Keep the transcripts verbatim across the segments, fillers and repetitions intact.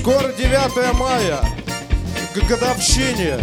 Скоро девятое мая, к годовщине.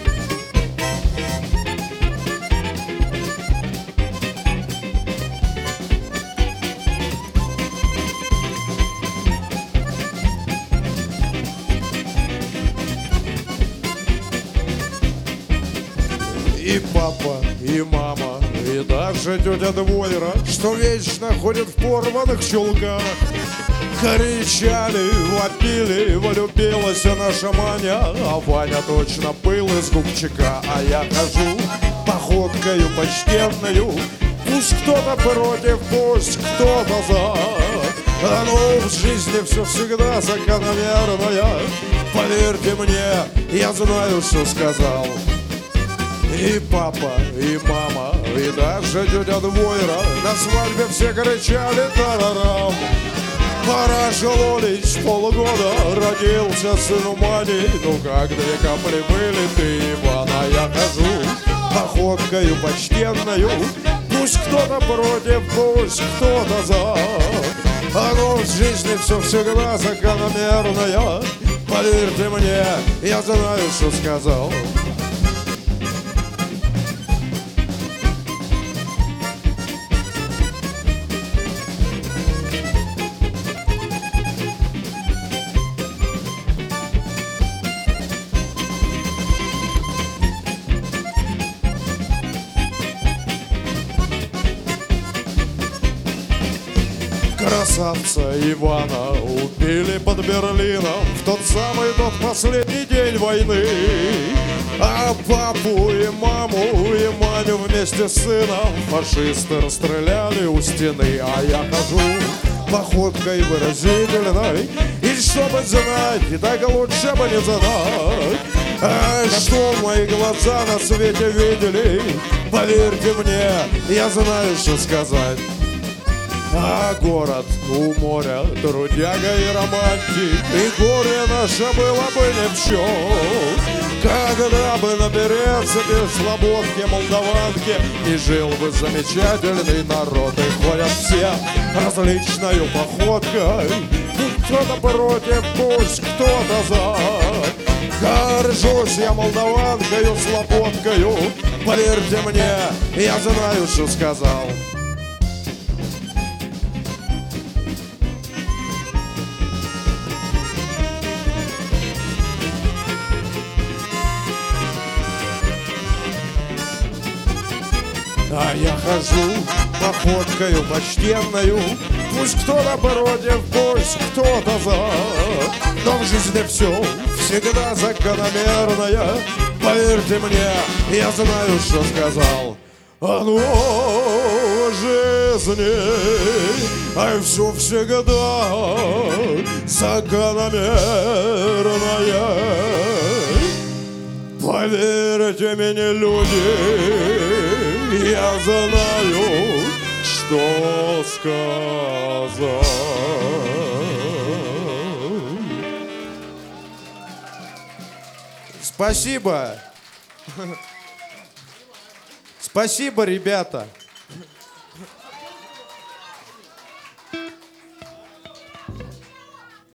И папа, и мама, и даже тетя Двойра, что вечно ходит в порванных чулках, кричали, вопили, влюбилась наша Маня, а Ваня точно был из Губчака. А я хожу походкою почтенною, пусть кто-то против, пусть кто-то за. А ну, в жизни все всегда закономерное, поверьте мне, я знаю, что сказал. И папа, и мама, и даже тетя Двойра на свадьбе все кричали тарарам. Поражалось полгода, родился сын у Мани, ну как две капли были ты, Иван. А я хожу походкою почтенною, пусть кто-то против, пусть кто-то за. А ну, в жизни все всегда закономерное, поверьте мне, я знаю, что сказал. Красавца Ивана убили под Берлином в тот самый, тот последний день войны. А папу и маму и Маню вместе с сыном фашисты расстреляли у стены. А я хожу походкой выразительной, и чтобы знать, и так лучше бы не знать, а что мои глаза на свете видели, поверьте мне, я знаю, что сказать. А город у моря, трудяга и романтик, и горе наше было бы не в чем, когда бы на Березове, слободке, Молдаванке и жил бы замечательный народ. И ходят все различною походкой, пусть кто-то против, пусть кто-то за. Горжусь я молдаванкою, слободкою, поверьте мне, я знаю, что сказал. А я хожу походкою почтенною, пусть кто-то против, пусть кто-то за. Но в жизни все всегда закономерное, поверьте мне, я знаю, что сказал. А ну, в жизни, а все всегда закономерное, поверьте мне, люди, я знаю, что сказал. Спасибо. Спасибо, ребята.